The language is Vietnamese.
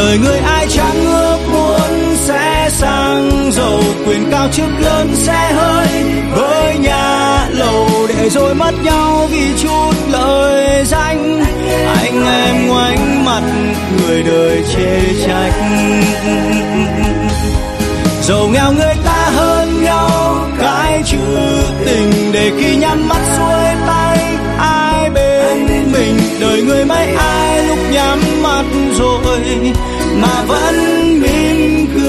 đời người ai chẳng ước muốn sẽ sang giàu, quyền cao chức lớn sẽ hơi với nhà lầu, để rồi mất nhau vì chút lời danh. Anh em ngoảnh mặt người đời chê trách. Giàu nghèo người ta hơn nhau cái chữ tình, để khi nhắm mắt xuôi tay ai bên mình. Đời người mấy ai lúc nhắm mắt rồi mà vẫn mỉm cười.